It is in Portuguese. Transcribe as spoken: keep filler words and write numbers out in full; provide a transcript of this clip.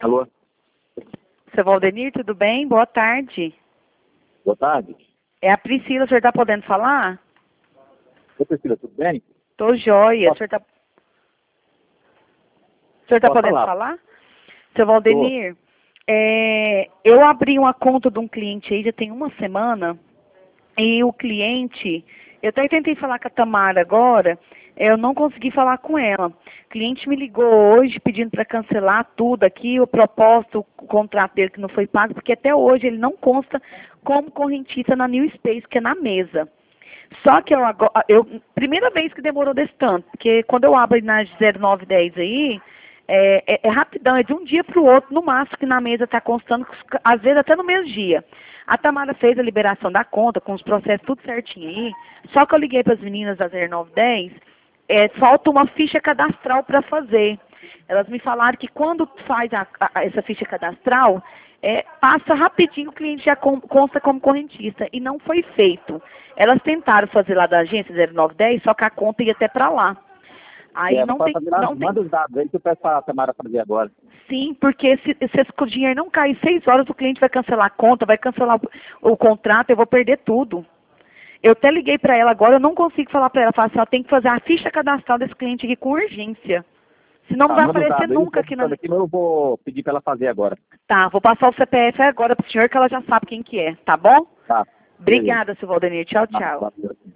Alô? Seu Valdenir, tudo bem? Boa tarde. Boa tarde. É a Priscila, o senhor está podendo falar? Oi, Priscila, tudo bem? Tô joia. O senhor está o senhor tá Posso podendo falar? falar? Seu Valdenir, é, eu abri uma conta de um cliente aí já tem uma semana e o cliente, eu até tentei falar com a Tamara agora, eu não consegui falar com ela. O cliente me ligou hoje pedindo para cancelar tudo aqui, o propósito, o contrato dele que não foi pago, porque até hoje ele não consta como correntista na New Space, que é na mesa. Só que eu agora, eu, primeira vez que demorou desse tanto, porque quando eu abro na zero nove dez aí, é, é, é rapidão, é de um dia para o outro, no máximo que na mesa está constando, às vezes até no mesmo dia. A Tamara fez a liberação da conta, com os processos tudo certinho aí, só que eu liguei para as meninas da zero nove dez, é, falta uma ficha cadastral para fazer. Elas me falaram que quando faz a, a, essa ficha cadastral, é, passa rapidinho, o cliente já com, consta como correntista, e não foi feito. Elas tentaram fazer lá da agência zero nove dez, só que a conta ia até para lá. Aí É, não pode tem, fazer lá, não tem. manda os dados aí que eu peço para a Tamara fazer agora. Sim, porque se, se esse dinheiro não cair seis horas, o cliente vai cancelar a conta, vai cancelar o, o contrato, eu vou perder tudo. Eu até liguei para ela agora, eu não consigo falar para ela, falar assim, ela tem que fazer a ficha cadastral desse cliente aqui com urgência. Senão não Tá, vai manda os aparecer dados aí, eu nunca estou aqui na... aqui, mas eu vou pedir para ela fazer agora. Tá, vou passar o C P F agora pro senhor, que ela já sabe quem que é, tá bom? Tá, beleza. Obrigada, seu Valdenir. Tchau, Tá, tchau. valeu.